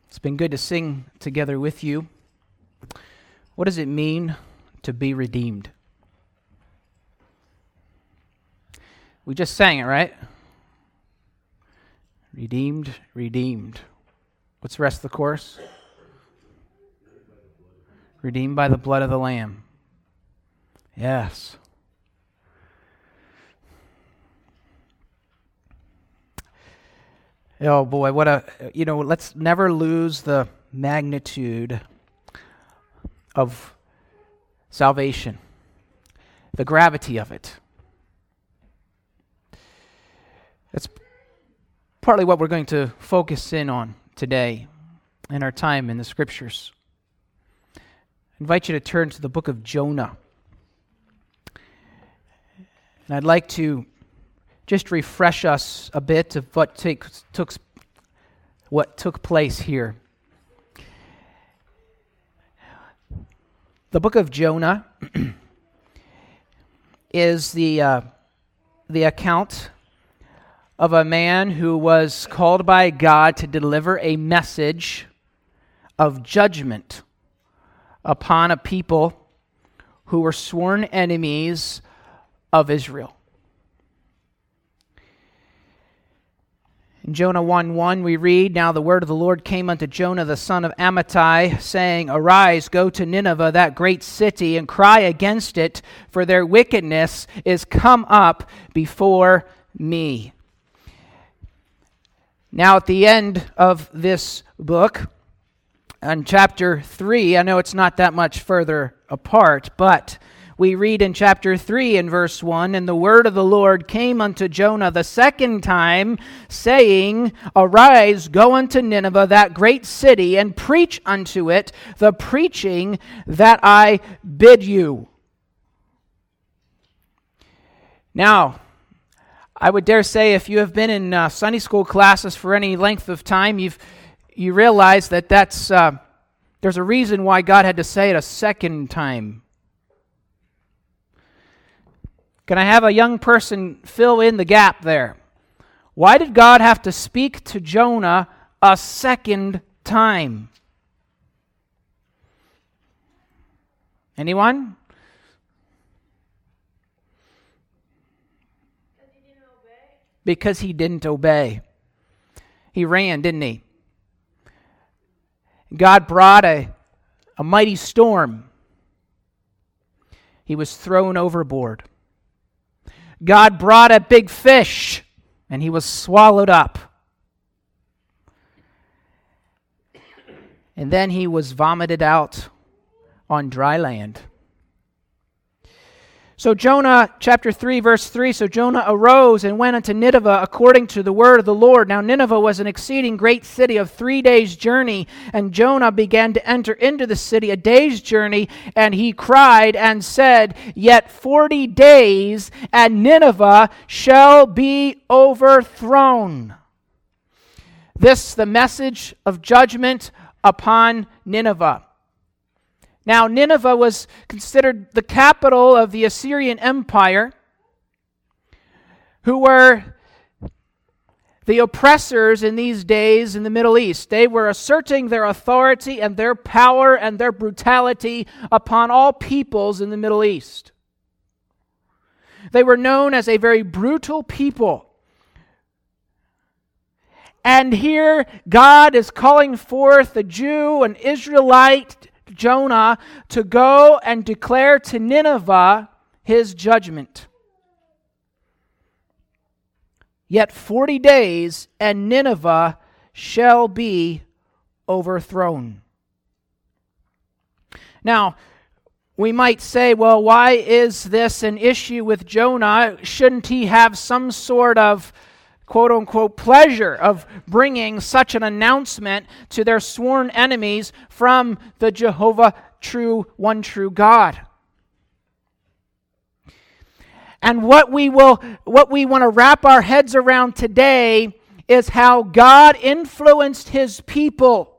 It's been good to sing together with you. What does it mean to be redeemed? We just sang it, right? Redeemed, redeemed. What's the rest of the chorus? Redeemed by the blood of the Lamb. Yes. Oh boy, let's never lose the magnitude of salvation, the gravity of it. That's partly what we're going to focus in on today in our time in the Scriptures. I invite you to turn to the book of Jonah. And I'd like to just refresh us a bit of what took place here. The book of Jonah is the account of a man who was called by God to deliver a message of judgment upon a people who were sworn enemies of Israel. In Jonah 1:1 we read, "Now the word of the Lord came unto Jonah the son of Amittai, saying, Arise, go to Nineveh, that great city, and cry against it, for their wickedness is come up before me." Now at the end of this book, in chapter 3, I know it's not that much further apart, but we read in chapter 3 in verse 1, "And the word of the Lord came unto Jonah the second time, saying, Arise, go unto Nineveh, that great city, and preach unto it the preaching that I bid you." Now, I would dare say if you have been in Sunday school classes for any length of time, you realize that there's a reason why God had to say it a second time. Can I have a young person fill in the gap there? Why did God have to speak to Jonah a second time? Anyone? Because he didn't obey. He ran, didn't he? God brought a mighty storm. He was thrown overboard. God brought a big fish, and he was swallowed up. And then he was vomited out on dry land. So Jonah, chapter 3, verse 3, "So Jonah arose and went unto Nineveh according to the word of the Lord. Now Nineveh was an exceeding great city of 3 days' journey. And Jonah began to enter into the city a day's journey. And he cried and said, Yet 40 days, and Nineveh shall be overthrown." This, the message of judgment upon Nineveh. Now, Nineveh was considered the capital of the Assyrian Empire, who were the oppressors in these days in the Middle East. They were asserting their authority and their power and their brutality upon all peoples in the Middle East. They were known as a very brutal people. And here God is calling forth a Jew, an Israelite, Jonah, to go and declare to Nineveh his judgment. Yet 40 days, and Nineveh shall be overthrown. Now, we might say, well, why is this an issue with Jonah? Shouldn't he have some sort of quote-unquote pleasure of bringing such an announcement to their sworn enemies from the Jehovah one true God? And what we want to wrap our heads around today is how God influenced his people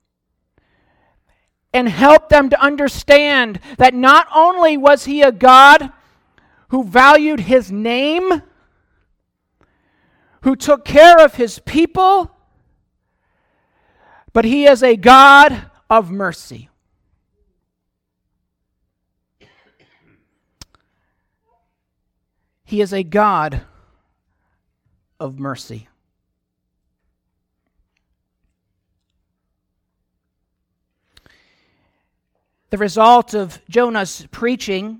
and helped them to understand that not only was he a God who valued his name, who took care of his people, But He is a God of mercy. He is a God of mercy. The result of Jonah's preaching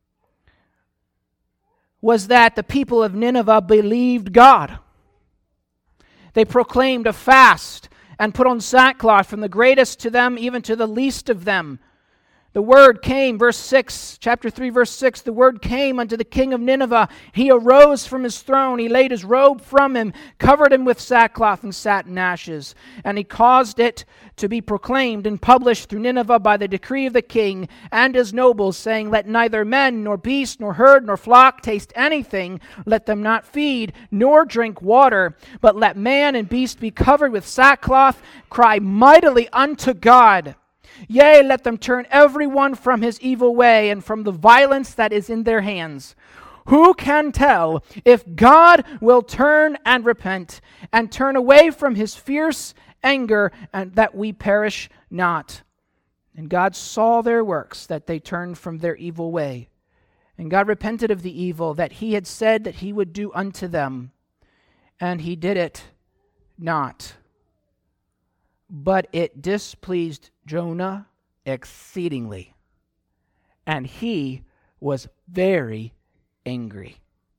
was that the people of Nineveh believed God. They proclaimed a fast and put on sackcloth, from the greatest to them, even to the least of them. The word came, verse 6, chapter 3, verse 6, the word came unto the king of Nineveh. He arose from his throne. He laid his robe from him, covered him with sackcloth and sat in ashes. And he caused it to be proclaimed and published through Nineveh by the decree of the king and his nobles, saying, Let neither men, nor beast, nor herd, nor flock taste anything. Let them not feed, nor drink water. But let man and beast be covered with sackcloth, cry mightily unto God. Yea, let them turn every one from his evil way and from the violence that is in their hands. Who can tell if God will turn and repent and turn away from his fierce anger, and that we perish not? And God saw their works, that they turned from their evil way. And God repented of the evil that he had said that he would do unto them. And he did it not. But it displeased Jonah exceedingly, and he was very angry.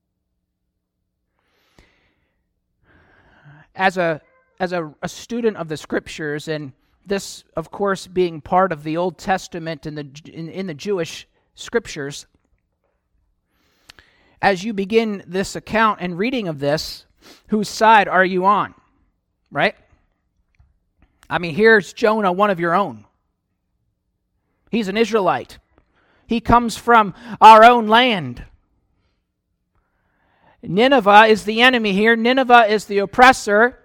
As a student of the Scriptures, and this, of course, being part of the Old Testament in the Jewish Scriptures, as you begin this account and reading of this, whose side are you on? Right? I mean, here's Jonah, one of your own. He's an Israelite. He comes from our own land. Nineveh is the enemy here. Nineveh is the oppressor.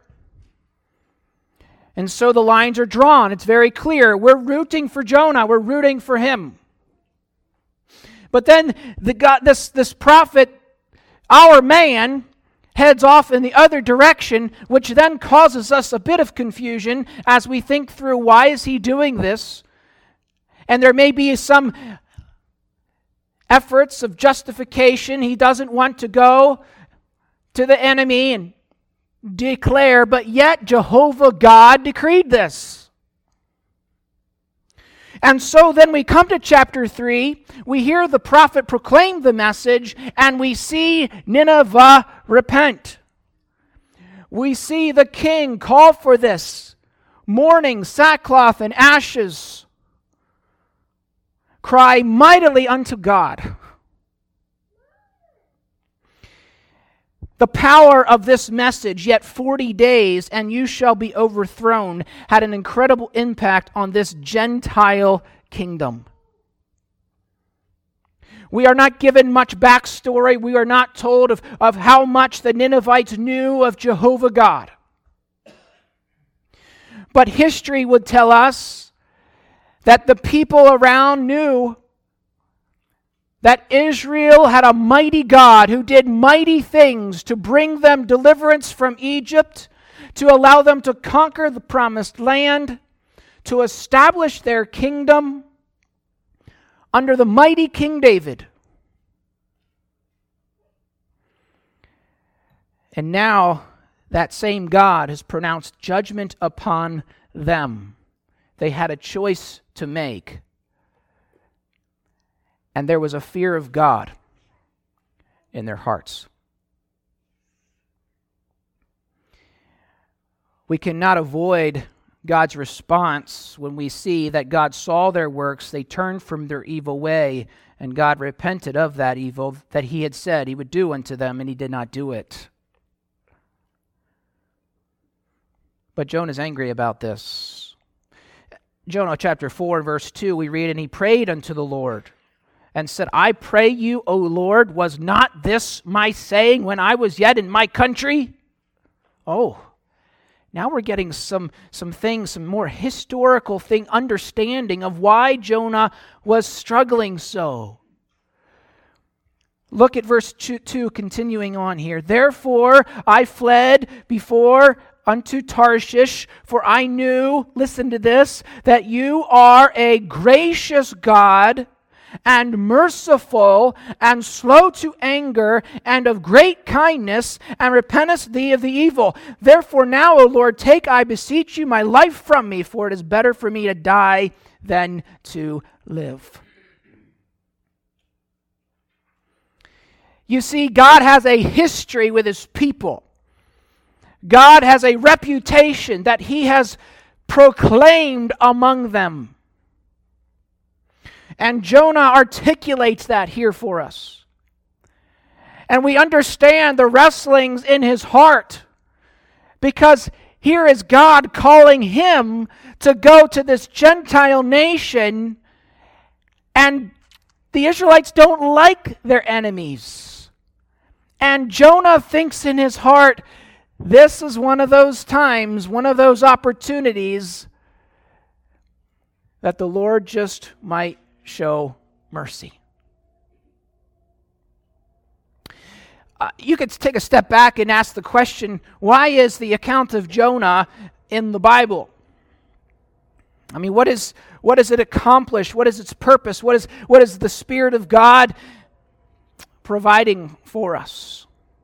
And so the lines are drawn. It's very clear. We're rooting for Jonah. We're rooting for him. But then this prophet, our man, heads off in the other direction, which then causes us a bit of confusion as we think through, why is he doing this? And there may be some efforts of justification. He doesn't want to go to the enemy and declare, but yet Jehovah God decreed this. And so then we come to chapter 3, we hear the prophet proclaim the message, and we see Nineveh repent. We see the king call for this, mourning, sackcloth, and ashes. Cry mightily unto God. The power of this message, yet 40 days and you shall be overthrown, had an incredible impact on this Gentile kingdom. We are not given much backstory. We are not told of how much the Ninevites knew of Jehovah God. But history would tell us that the people around knew that Israel had a mighty God who did mighty things to bring them deliverance from Egypt, to allow them to conquer the promised land, to establish their kingdom under the mighty King David. And now that same God has pronounced judgment upon them. They had a choice to make. And there was a fear of God in their hearts. We cannot avoid God's response when we see that God saw their works, they turned from their evil way, and God repented of that evil that he had said he would do unto them, and he did not do it. But Jonah is angry about this. Jonah chapter 4, verse 2, we read, And he prayed unto the Lord, and said, I pray you, O Lord, was not this my saying when I was yet in my country? Oh, now we're getting some things, some more historical understanding of why Jonah was struggling so. Look at verse 2, continuing on here. Therefore I fled before unto Tarshish, for I knew," listen to this, "that you are a gracious God, and merciful, and slow to anger, and of great kindness, and repentest thee of the evil. Therefore now, O Lord, take, I beseech you, my life from me, for it is better for me to die than to live." You see, God has a history with His people. God has a reputation that He has proclaimed among them. And Jonah articulates that here for us. And we understand the wrestlings in his heart, because here is God calling him to go to this Gentile nation, and the Israelites don't like their enemies. And Jonah thinks in his heart, this is one of those times, one of those opportunities that the Lord just might show mercy. You could take a step back and ask the question, why is the account of Jonah in the Bible? I mean, what does it accomplish? What is its purpose? What is the Spirit of God providing for us?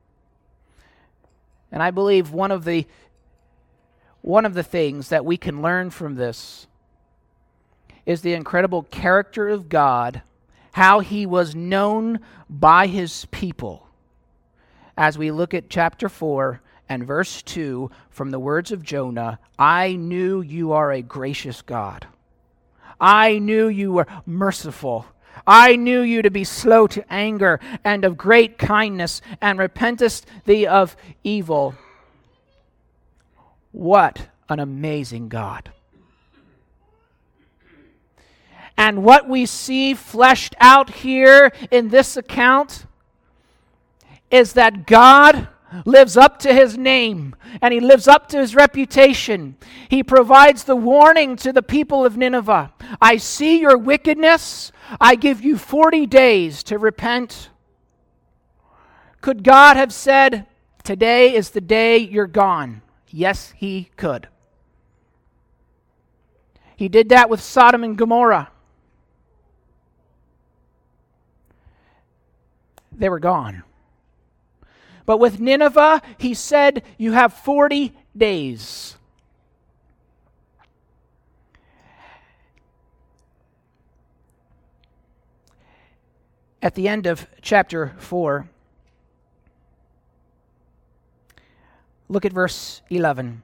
And I believe one of the things that we can learn from this is the incredible character of God, how He was known by His people. As we look at chapter 4 and verse 2 from the words of Jonah, "I knew you are a gracious God. I knew you were merciful. I knew you to be slow to anger and of great kindness, and repentest thee of evil." What an amazing God. And what we see fleshed out here in this account is that God lives up to His name, and He lives up to His reputation. He provides the warning to the people of Nineveh. "I see your wickedness. I give you 40 days to repent." Could God have said, "Today is the day you're gone"? Yes, He could. He did that with Sodom and Gomorrah. They were gone. But with Nineveh, He said, "You have 40 days." At the end of chapter 4, look at verse 11.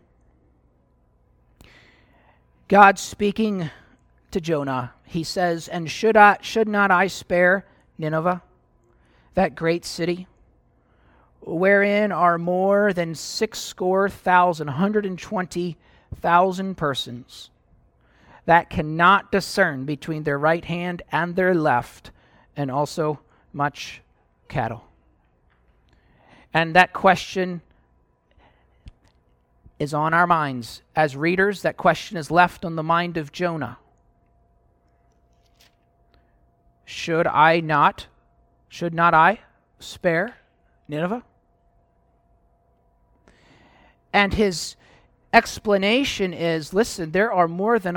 God speaking to Jonah, He says, "And should not I spare Nineveh, that great city, wherein are more than 120,000 persons, that cannot discern between their right hand and their left, and also much cattle?" And that question is on our minds. As readers, that question is left on the mind of Jonah. Should not I spare Nineveh? And his explanation is, listen, there are more than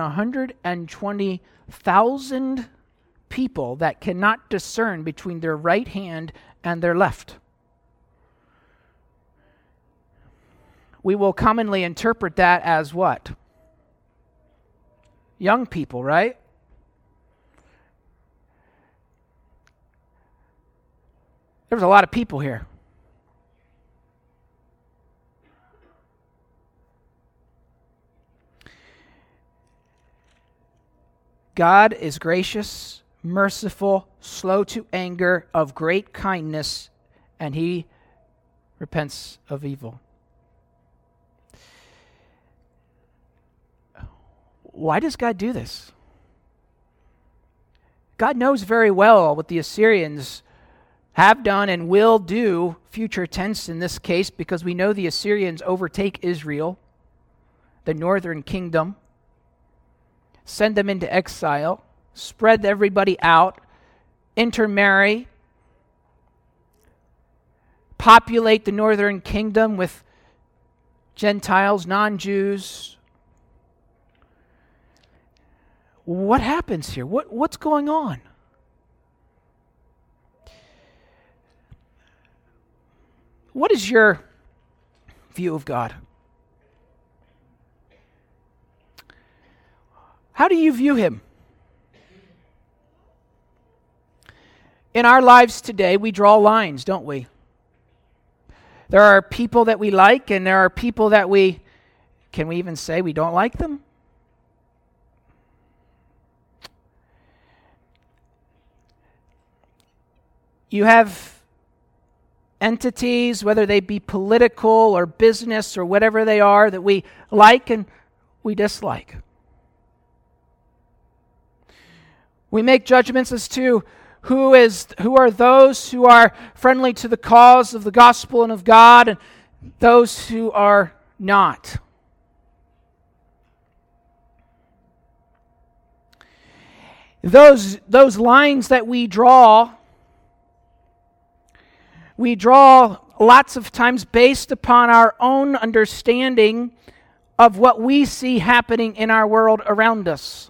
120,000 people that cannot discern between their right hand and their left. We will commonly interpret that as what? Young people, right? There was a lot of people here. God is gracious, merciful, slow to anger, of great kindness, and He repents of evil. Why does God do this? God knows very well what the Assyrians have done and will do, future tense in this case, because we know the Assyrians overtake Israel, the northern kingdom, send them into exile, spread everybody out, intermarry, populate the northern kingdom with Gentiles, non-Jews. What happens here? What's going on? What is your view of God? How do you view Him? In our lives today, we draw lines, don't we? There are people that we like, and there are people that can we even say we don't like them? You have entities, whether they be political or business or whatever they are, that we like and we dislike. We make judgments as to who are those who are friendly to the cause of the gospel and of God, and those who are not. Those lines that we draw lots of times based upon our own understanding of what we see happening in our world around us.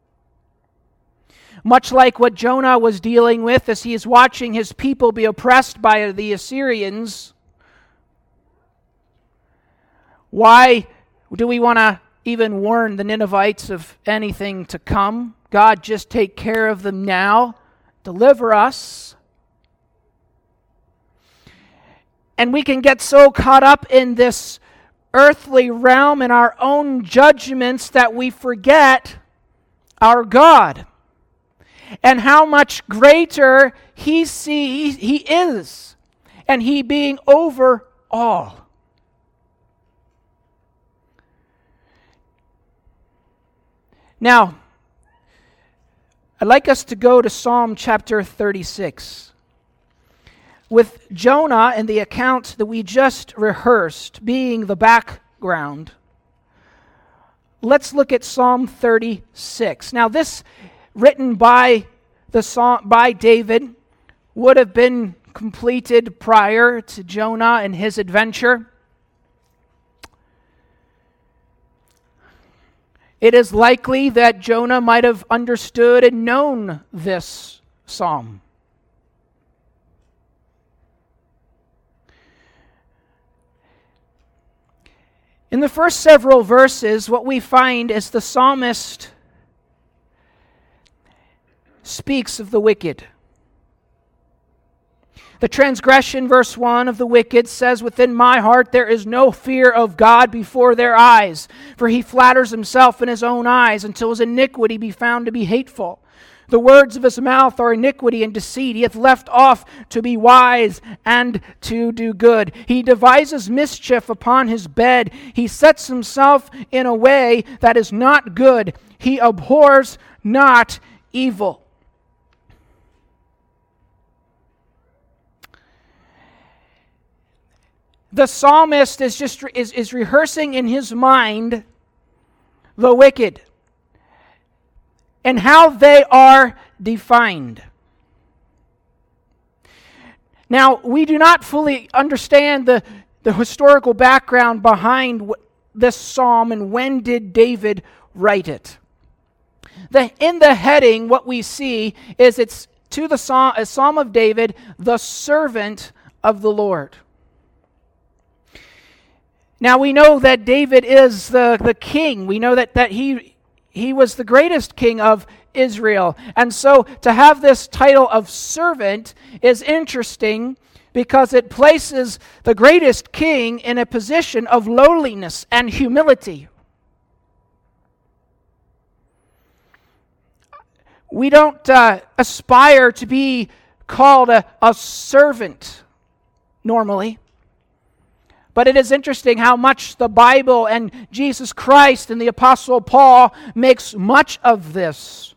Much like what Jonah was dealing with as he is watching his people be oppressed by the Assyrians. Why do we want to even warn the Ninevites of anything to come? God, just take care of them now. Deliver us. And we can get so caught up in this earthly realm and our own judgments that we forget our God and how much greater He is, and He being over all. Now, I'd like us to go to Psalm chapter 36. With Jonah and the account that we just rehearsed being the background, let's look at Psalm 36. Now, this written by David would have been completed prior to Jonah and his adventure. It is likely that Jonah might have understood and known this psalm. In the first several verses, what we find is the psalmist speaks of the wicked. The transgression, verse 1 of the wicked says, "Within my heart there is no fear of God before their eyes, for he flatters himself in his own eyes until his iniquity be found to be hateful. The words of his mouth are iniquity and deceit. He hath left off to be wise and to do good. He devises mischief upon his bed. He sets himself in a way that is not good. He abhors not evil." The psalmist is rehearsing in his mind the wicked and how they are defined. Now, we do not fully understand the historical background behind this psalm and when did David write it. In the heading, what we see is it's to a psalm of David, the servant of the Lord. Now we know that David is the king. We know that he was the greatest king of Israel. And so to have this title of servant is interesting because it places the greatest king in a position of lowliness and humility. We don't aspire to be called a servant normally. But it is interesting how much the Bible and Jesus Christ and the Apostle Paul makes much of this.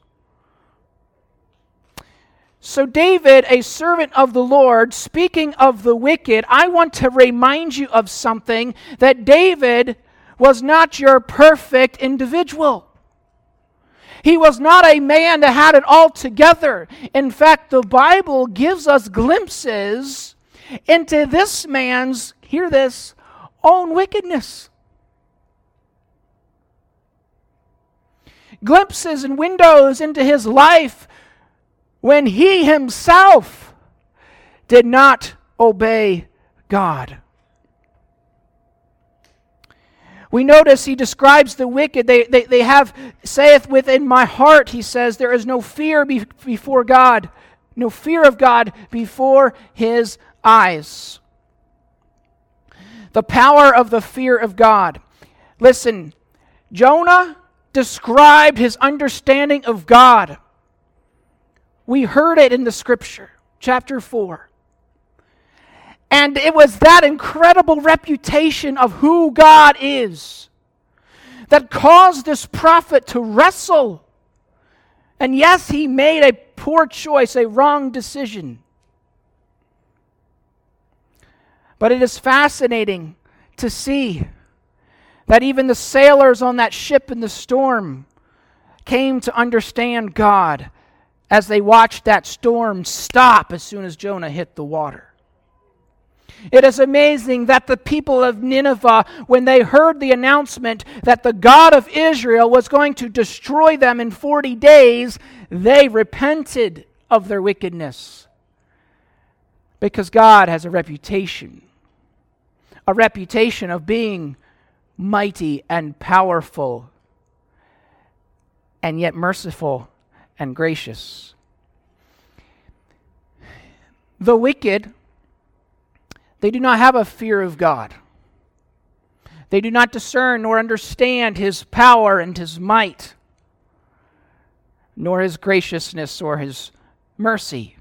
So David, a servant of the Lord, speaking of the wicked, I want to remind you of something, that David was not your perfect individual. He was not a man that had it all together. In fact, the Bible gives us glimpses into this man's, hear this, own wickedness. glimpses and windows into his life when he himself did not obey God. We notice he describes the wicked. They have, saith within my heart, he says, there is no fear before God, no fear of God before his eyes. The power of the fear of God. Listen, Jonah described his understanding of God. We heard it in the scripture, chapter 4. And it was that incredible reputation of who God is that caused this prophet to wrestle. And yes, he made a poor choice, a wrong decision. But it is fascinating to see that even the sailors on that ship in the storm came to understand God as they watched that storm stop as soon as Jonah hit the water. It is amazing that the people of Nineveh, when they heard the announcement that the God of Israel was going to destroy them in 40 days, they repented of their wickedness. Because God has a reputation of being mighty and powerful, and yet merciful and gracious. The wicked, they do not have a fear of God. They do not discern nor understand his power and his might, nor his graciousness or his mercy.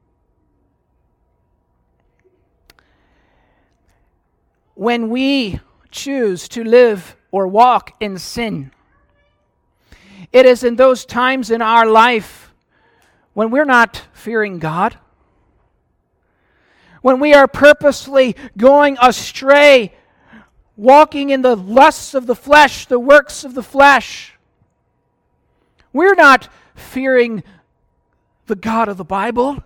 When we choose to live or walk in sin, it is in those times in our life when we're not fearing God, when we are purposely going astray, walking in the lusts of the flesh, the works of the flesh. We're not fearing the God of the Bible.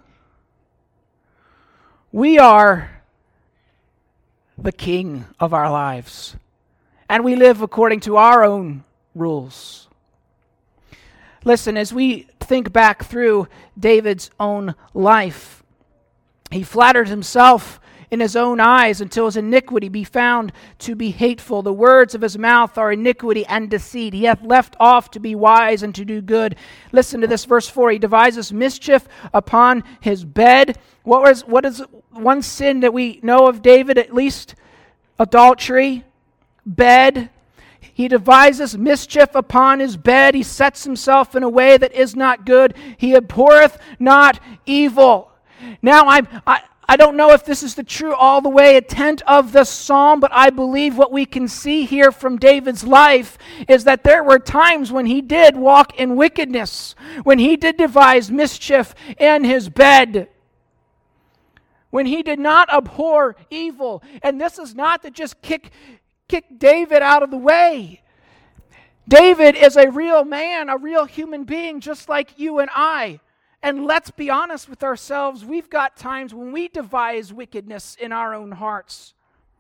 We are the king of our lives, and we live according to our own rules. Listen, as we think back through David's own life, he flattered himself in his own eyes until his iniquity be found to be hateful. The words of his mouth are iniquity and deceit. He hath left off to be wise and to do good. Listen to this, verse 4. He devises mischief upon his bed. What is one sin that we know of David, at least? Adultery, bed. He devises mischief upon his bed. He sets himself in a way that is not good. He abhorreth not evil. Now, I don't know if this is the true all the way intent of the psalm, but I believe what we can see here from David's life is that there were times when he did walk in wickedness, when he did devise mischief in his bed, when he did not abhor evil. And this is not to just kick David out of the way. David is a real man, a real human being, just like you and I. And let's be honest with ourselves, we've got times when we devise wickedness in our own hearts.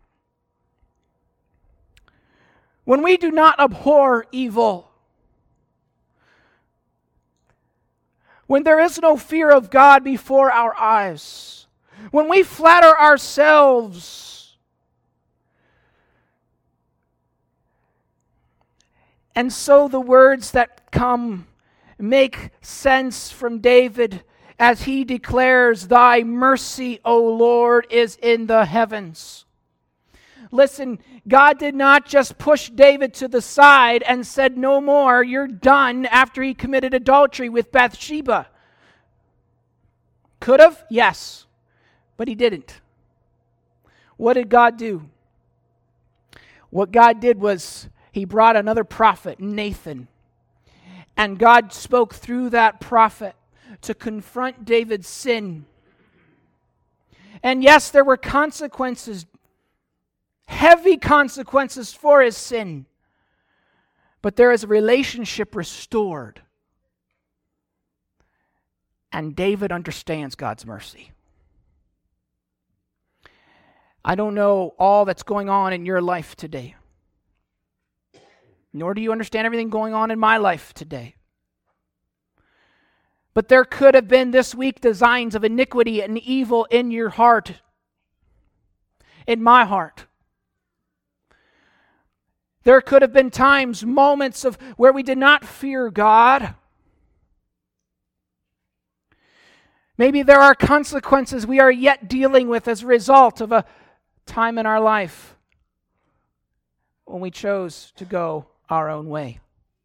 When we do not abhor evil. When there is no fear of God before our eyes. When we flatter ourselves. And so the words that come make sense from David as he declares, "Thy mercy, O Lord, is in the heavens." Listen, God did not just push David to the side and said, "No more, you're done," after he committed adultery with Bathsheba. Could have? Yes. But he didn't. What did God do? What God did was he brought another prophet, Nathan. And God spoke through that prophet to confront David's sin. And yes, there were consequences, heavy consequences for his sin. But there is a relationship restored. And David understands God's mercy. I don't know all that's going on in your life today. nor do you understand everything going on in my life today. But there could have been this week designs of iniquity and evil in your heart, in my heart. There could have been times, moments of where we did not fear God. Maybe there are consequences we are yet dealing with as a result of a time in our life when we chose to go our own way.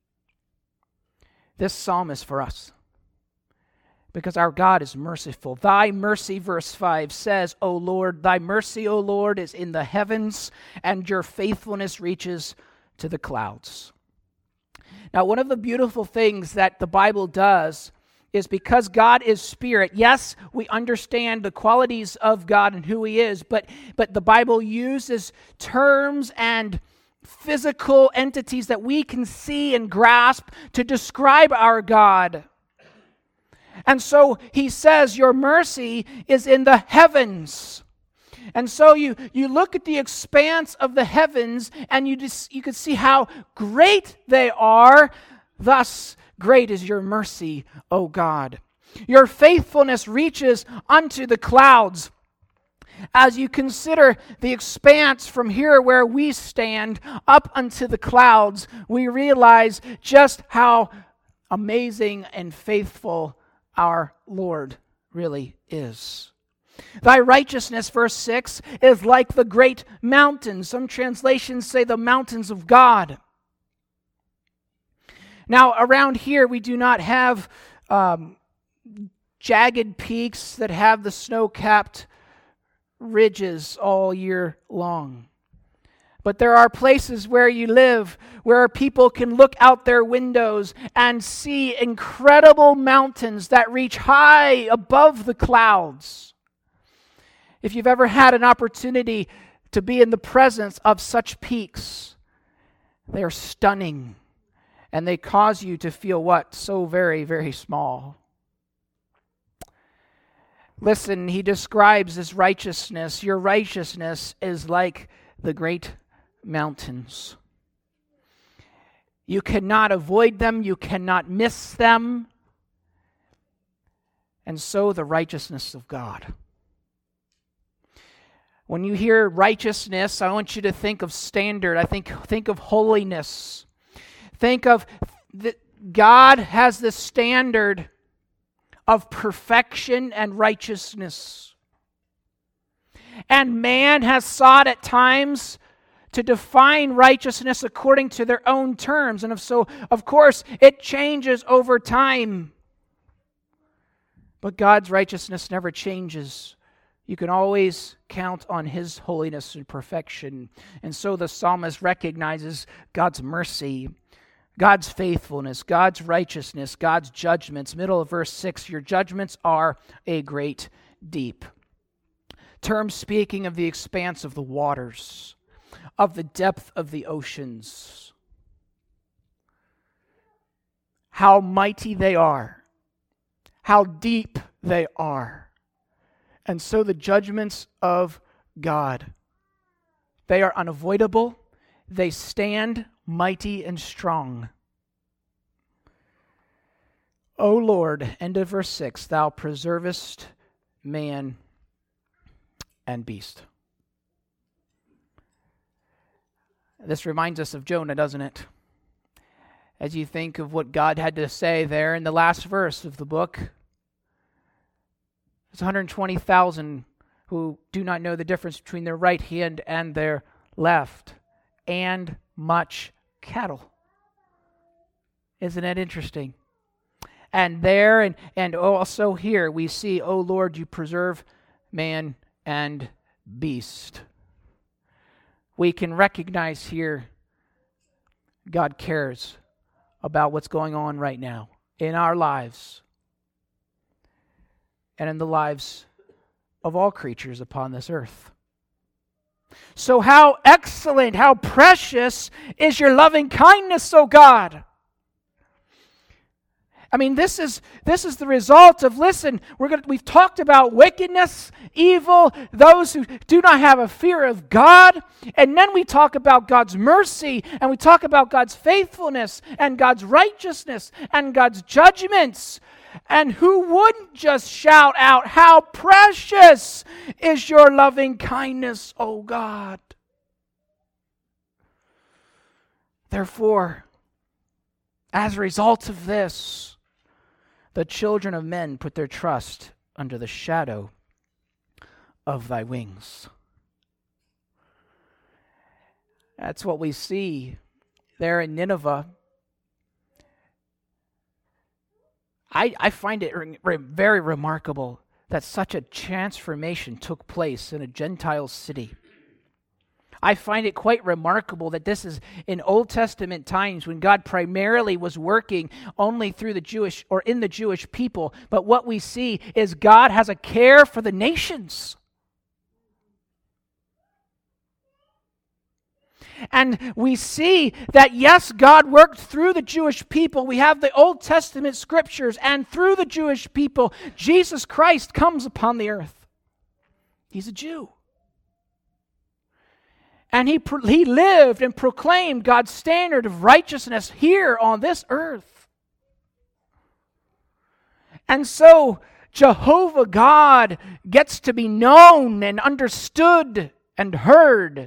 This psalm is for us because our God is merciful. Thy mercy, verse 5 says, O Lord, thy mercy, O Lord, is in the heavens, and your faithfulness reaches to the clouds. Now, one of the beautiful things that the Bible does is because God is spirit, yes, we understand the qualities of God and who he is, but the Bible uses terms and physical entities that we can see and grasp to describe our God. And so he says, your mercy is in the heavens. And so you look at the expanse of the heavens and you can see how great they are. Thus, great is your mercy, O God. Your faithfulness reaches unto the clouds. As you consider the expanse from here where we stand up unto the clouds, we realize just how amazing and faithful our Lord really is. Thy righteousness, verse 6, is like the great mountains. Some translations say the mountains of God. Now, around here, we do not have jagged peaks that have the snow-capped ridges all year long. But there are places where you live where people can look out their windows and see incredible mountains that reach high above the clouds. If you've ever had an opportunity to be in the presence of such peaks, they are stunning. And they cause you to feel what? So very, very small. Listen, he describes his righteousness. Your righteousness is like the great mountains. You cannot avoid them. You cannot miss them. And so the righteousness of God. When you hear righteousness, I want you to think of standard. Think of holiness. Think of that God has the standard of perfection and righteousness. And man has sought at times to define righteousness according to their own terms. And so, of course, it changes over time. But God's righteousness never changes. You can always count on his holiness and perfection. And so the psalmist recognizes God's mercy, God's faithfulness, God's righteousness, God's judgments. Middle of verse 6, your judgments are a great deep. Term speaking of the expanse of the waters, of the depth of the oceans. How mighty they are, how deep they are. And so the judgments of God, they are unavoidable. They stand mighty and strong. O Lord, end of verse 6, thou preservest man and beast. This reminds us of Jonah, doesn't it? As you think of what God had to say there in the last verse of the book. There's 120,000 who do not know the difference between their right hand and their left, and much cattle. Isn't that interesting? And there and also here we see, O Lord, you preserve man and beast. We can recognize here God cares about what's going on right now in our lives and in the lives of all creatures upon this earth. So how excellent, how precious is your loving kindness, O God. I mean, this is the result of, listen, we've talked about wickedness, evil, those who do not have a fear of God, and then we talk about God's mercy, and we talk about God's faithfulness, and God's righteousness, and God's judgments. And who wouldn't just shout out, how precious is your loving kindness, O God? Therefore, as a result of this, the children of men put their trust under the shadow of thy wings. That's what we see there in Nineveh. I find it very remarkable that such a transformation took place in a Gentile city. I find it quite remarkable that this is in Old Testament times when God primarily was working only through the Jewish or in the Jewish people. But what we see is God has a care for the nations. And we see that, yes, God worked through the Jewish people. We have the Old Testament scriptures, and through the Jewish people, Jesus Christ comes upon the earth. He's a Jew. And he lived and proclaimed God's standard of righteousness here on this earth. And so Jehovah God gets to be known and understood and heard.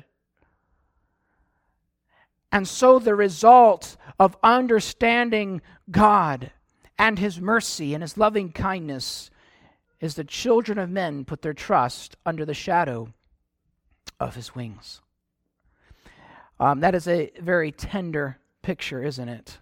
And so the result of understanding God and His mercy and His loving kindness is the children of men put their trust under the shadow of His wings. That is a very tender picture, isn't it?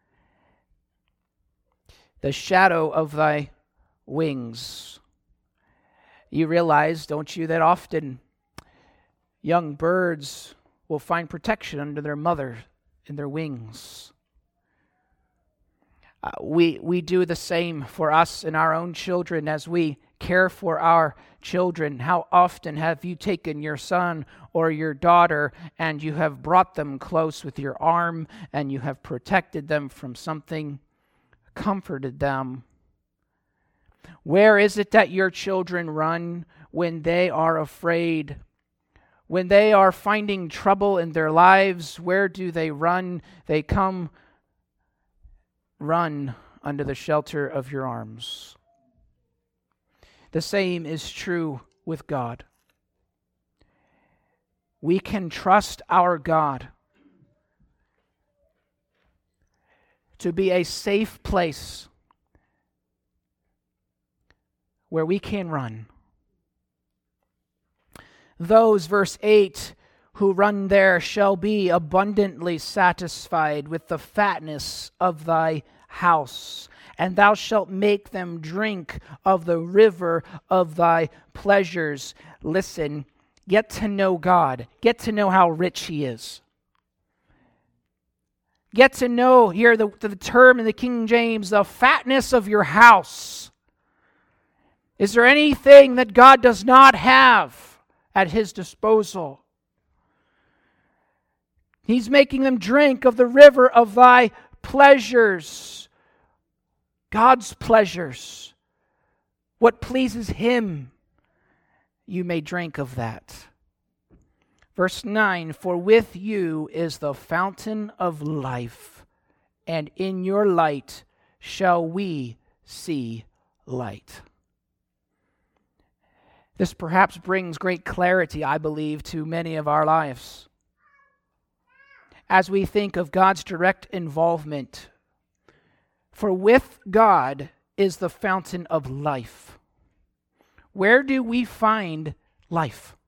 The shadow of thy wings. You realize, don't you, that often young birds will find protection under their mother in their wings. We do the same for us and our own children as we care for our children. How often have you taken your son or your daughter and you have brought them close with your arm and you have protected them from something, comforted them? Where is it that your children run when they are afraid? When they are finding trouble in their lives, where do they run? They come run under the shelter of your arms. The same is true with God. We can trust our God to be a safe place where we can run. Those, verse 8, who run there shall be abundantly satisfied with the fatness of thy house, and thou shalt make them drink of the river of thy pleasures. Listen, get to know God. Get to know how rich He is. Get to know, here the term in the King James, the fatness of your house. Is there anything that God does not have at His disposal? He's making them drink of the river of thy pleasures. God's pleasures. What pleases Him, you may drink of that. Verse 9, for with you is the fountain of life, and in your light shall we see light. This perhaps brings great clarity, I believe, to many of our lives. As we think of God's direct involvement. For with God is the fountain of life. Where do we find life?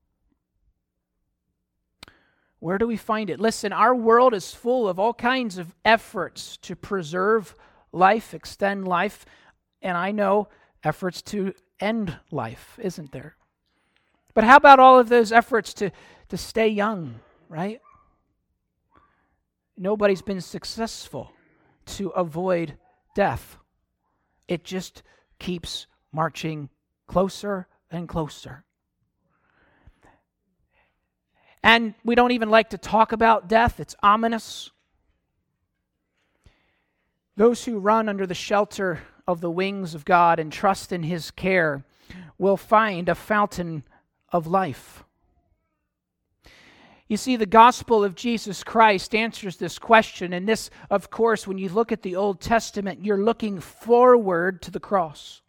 Where do we find it? Listen, our world is full of all kinds of efforts to preserve life, extend life, and I know efforts to end life, isn't there? But how about all of those efforts to stay young, right? Nobody's been successful to avoid death. It just keeps marching closer and closer. And we don't even like to talk about death. It's ominous. Those who run under the shelter of the wings of God and trust in His care will find a fountain of life. You see, the gospel of Jesus Christ answers this question, and this, of course, when you look at the Old Testament, you're looking forward to the cross.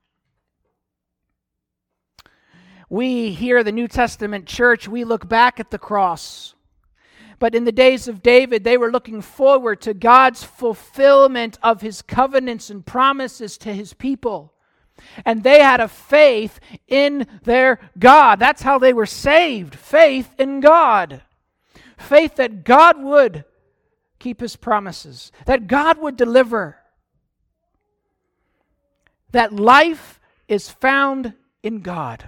We here, the New Testament church, we look back at the cross. But in the days of David, they were looking forward to God's fulfillment of His covenants and promises to His people. And they had a faith in their God. That's how they were saved. Faith in God. Faith that God would keep His promises. That God would deliver. That life is found in God.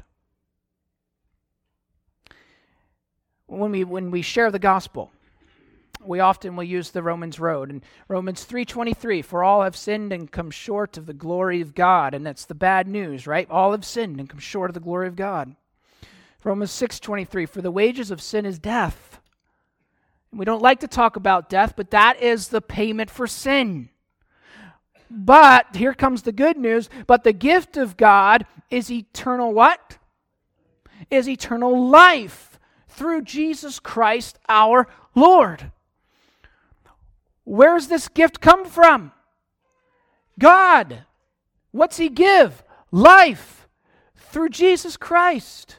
When we share the gospel, we often will use the Romans road. And Romans 3:23, for all have sinned and come short of the glory of God. And that's the bad news, right? All have sinned and come short of the glory of God. Romans 6:23, for the wages of sin is death. And we don't like to talk about death, but that is the payment for sin. But, here comes the good news, but the gift of God is eternal what? Is eternal life. Through Jesus Christ our Lord. Where's this gift come from? God. What's He give? Life. Through Jesus Christ.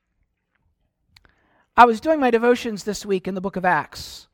I was doing my devotions this week in the book of Acts.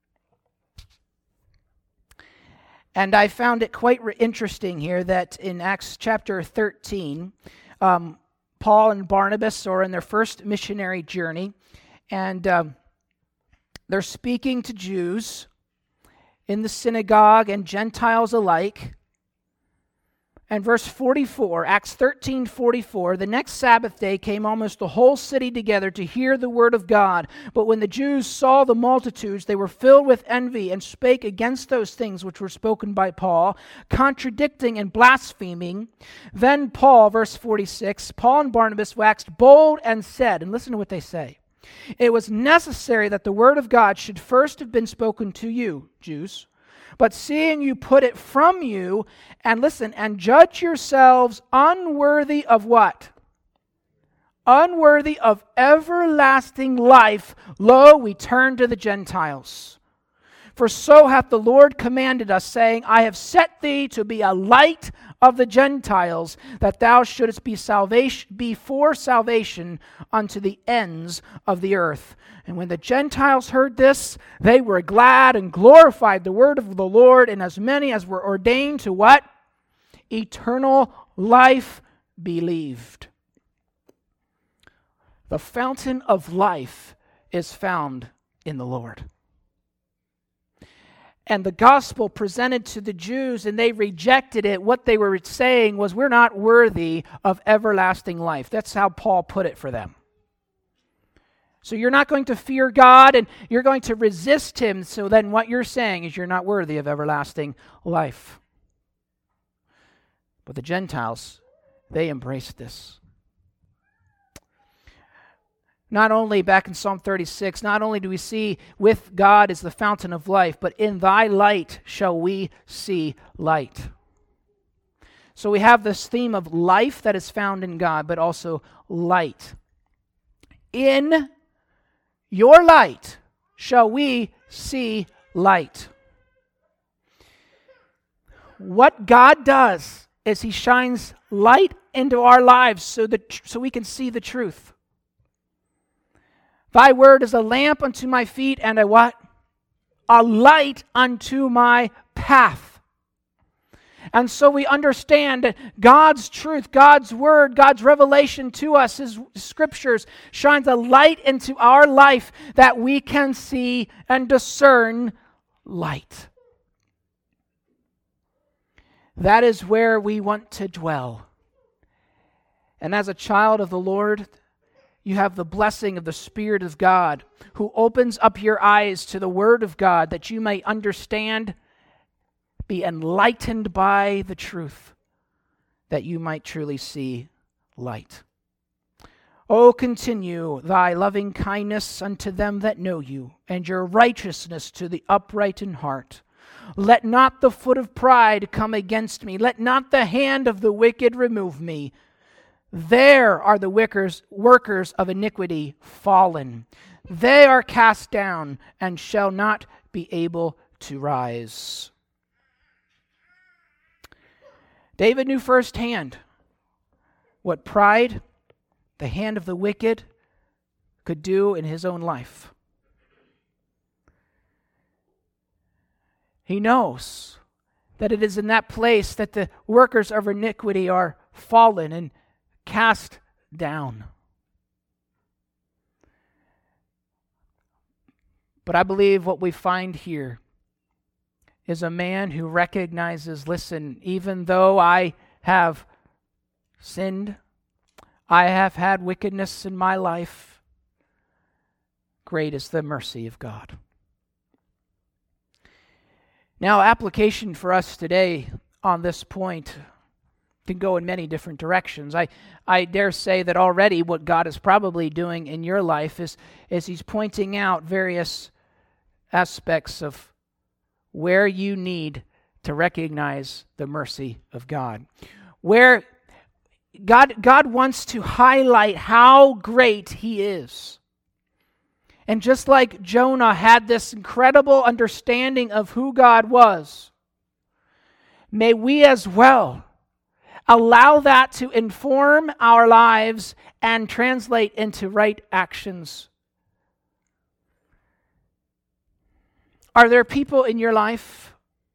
And I found it quite interesting here that in Acts chapter 13, Paul and Barnabas are in their first missionary journey. And they're speaking to Jews in the synagogue and Gentiles alike. And verse 44, Acts 13:44, the next Sabbath day came almost the whole city together to hear the word of God. But when the Jews saw the multitudes, they were filled with envy and spake against those things which were spoken by Paul, contradicting and blaspheming. Then Paul, verse 46, Paul and Barnabas waxed bold and said, and listen to what they say, it was necessary that the word of God should first have been spoken to you, Jews. But seeing you put it from you, and listen, and judge yourselves unworthy of what? Unworthy of everlasting life, lo, we turn to the Gentiles. For so hath the Lord commanded us, saying, I have set thee to be a light of the Gentiles, that thou shouldest be for salvation unto the ends of the earth. And when the Gentiles heard this, they were glad and glorified the word of the Lord, and as many as were ordained to what? Eternal life believed. The fountain of life is found in the Lord. And the gospel presented to the Jews, and they rejected it. What they were saying was, we're not worthy of everlasting life. That's how Paul put it for them. So you're not going to fear God, and you're going to resist Him. So then what you're saying is you're not worthy of everlasting life. But the Gentiles, they embraced this. Not only, back in Psalm 36, not only do we see with God is the fountain of life, but in thy light shall we see light. So we have this theme of life that is found in God, but also light. In your light shall we see light. What God does is He shines light into our lives so we can see the truth. Thy word is a lamp unto my feet and a what? A light unto my path. And so we understand that God's truth, God's word, God's revelation to us, His scriptures, shines a light into our life that we can see and discern light. That is where we want to dwell. And as a child of the Lord, you have the blessing of the Spirit of God, who opens up your eyes to the Word of God that you may understand, be enlightened by the truth, that you might truly see light. O continue thy loving kindness unto them that know you, and your righteousness to the upright in heart. Let not the foot of pride come against me. Let not the hand of the wicked remove me. There are the workers of iniquity fallen. They are cast down and shall not be able to rise. David knew firsthand what pride, the hand of the wicked, could do in his own life. He knows that it is in that place that the workers of iniquity are fallen and cast down. But I believe what we find here is a man who recognizes, listen, even though I have sinned, I have had wickedness in my life, great is the mercy of God. Now, application for us today on this point can go in many different directions. I dare say that already what God is probably doing in your life is He's pointing out various aspects of where you need to recognize the mercy of God. Where God wants to highlight how great He is. And just like Jonah had this incredible understanding of who God was, may we as well allow that to inform our lives and translate into right actions. Are there people in your life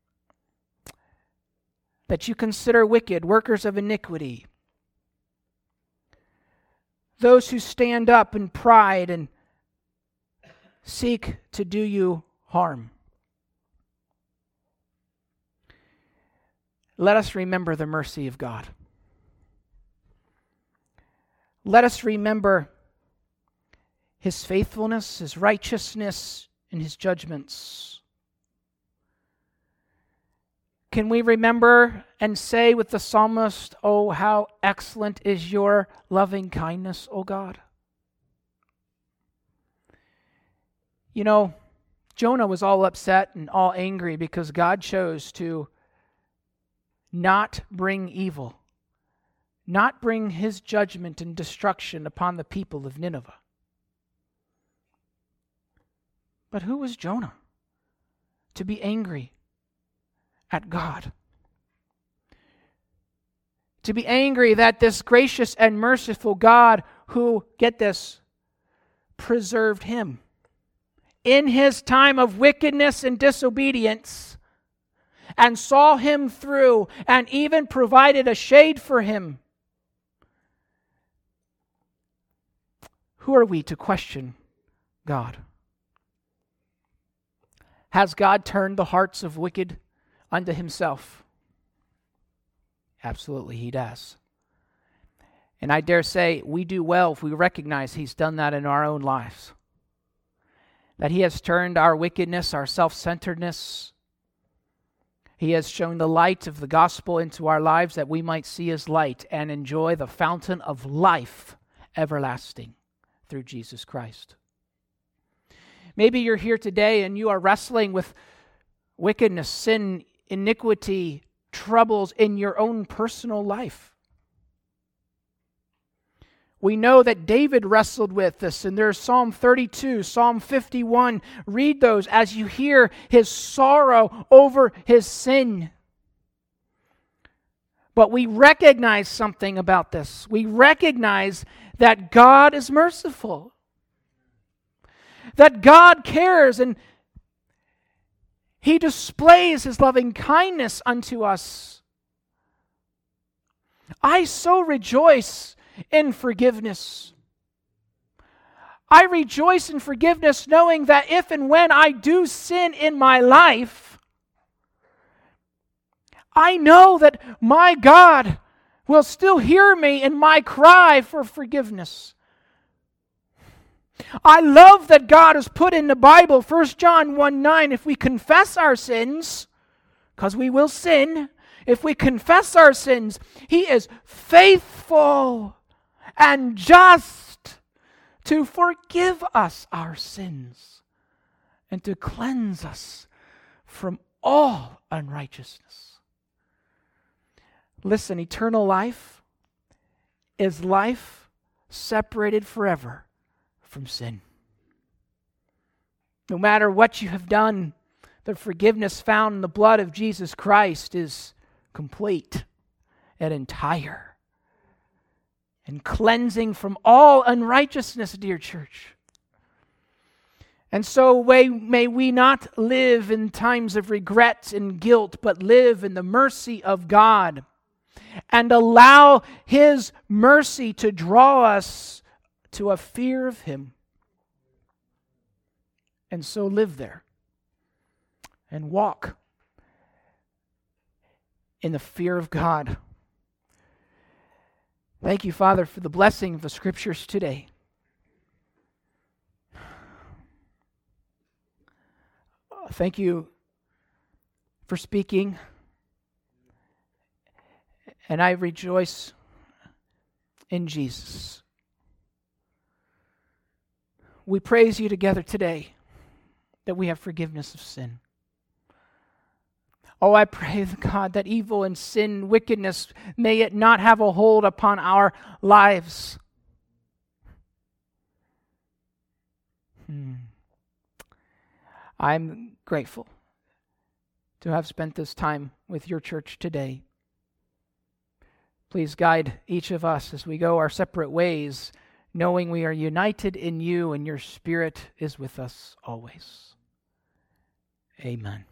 that you consider wicked, workers of iniquity? Those who stand up in pride and seek to do you harm. Let us remember the mercy of God. Let us remember His faithfulness, His righteousness, and His judgments. Can we remember and say with the psalmist, "Oh, how excellent is your loving kindness, O God"? You know, Jonah was all upset and all angry because God chose to not bring evil, not bring His judgment and destruction upon the people of Nineveh. But who was Jonah to be angry at God? To be angry that this gracious and merciful God who, get this, preserved him in his time of wickedness and disobedience, and saw him through, and even provided a shade for him. Who are we to question God? Has God turned the hearts of wicked unto Himself? Absolutely, He does. And I dare say we do well if we recognize He's done that in our own lives. That He has turned our wickedness, our self-centeredness. He has shown the light of the gospel into our lives that we might see His light and enjoy the fountain of life everlasting through Jesus Christ. Maybe you're here today and you are wrestling with wickedness, sin, iniquity, troubles in your own personal life. We know that David wrestled with this, and there's Psalm 32, Psalm 51. Read those as you hear his sorrow over his sin. But we recognize something about this. We recognize that God is merciful. That God cares, and He displays His loving kindness unto us. I so rejoice in forgiveness. I rejoice in forgiveness knowing that if and when I do sin in my life, I know that my God will still hear me in my cry for forgiveness. I love that God has put in the Bible, 1 John 1:9, if we confess our sins, because we will sin, if we confess our sins, He is faithful and just to forgive us our sins and to cleanse us from all unrighteousness. Listen, eternal life is life separated forever from sin. No matter what you have done, the forgiveness found in the blood of Jesus Christ is complete and entire and cleansing from all unrighteousness, dear church. And so may we not live in times of regret and guilt, but live in the mercy of God and allow His mercy to draw us to a fear of Him. And so live there and walk in the fear of God. Thank you, Father, for the blessing of the Scriptures today. Thank you for speaking. And I rejoice in Jesus. We praise you together today that we have forgiveness of sin. Oh, I pray, God, that evil and sin, wickedness, may it not have a hold upon our lives. I'm grateful to have spent this time with your church today. Please guide each of us as we go our separate ways, knowing we are united in you and your Spirit is with us always. Amen.